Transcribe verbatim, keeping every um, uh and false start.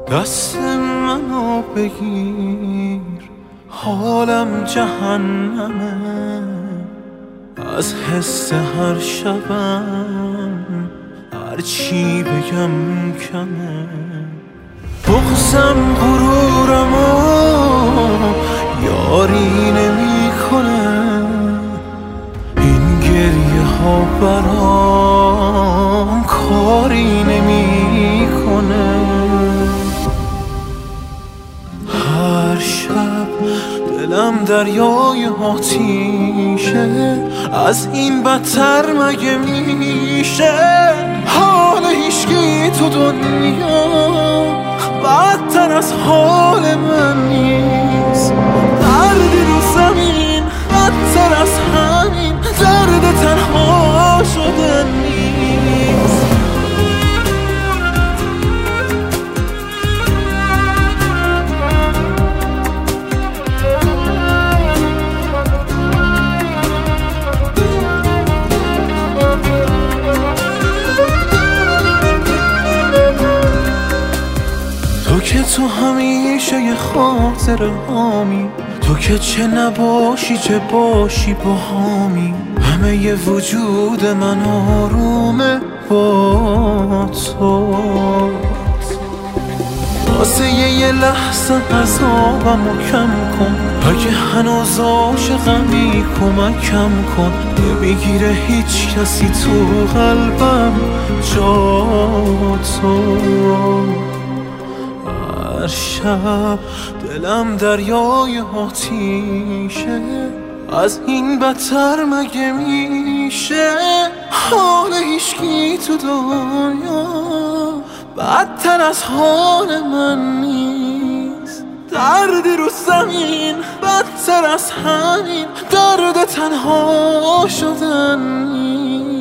دست منو بگیر، حالم جهنمه، از حس هر شبم هر چی بگم کمه. بغزم غرورمو یاری نمی کنه، این گریه ها برام کاری نمی کنه. هر شب دلم دریای آتیشه، از این بدتر مگه میشه؟ حال هیچکی تو دنیا بدتر از حال من نیست. دردی رو زمین بدتر از همین درد تنها شدن نیست. تو که تو همیشه یه خاطر هامی، تو که چه نباشی چه باشی با هامی. همه ی وجود من آرومه با تو. واسه یه لحظه عذابمو کم کن، اگه هنوز عاشقمی کمکم کن. نمیگیره هیچ کسی تو قلبم جا تو. هر شب دلم دریای آتیشه، از این بدتر مگه میشه؟ حال هیچکی تو دنیا بدتر از حال من نیست. دردی رو زمین بدتر از همین درد تنها شدن نیست.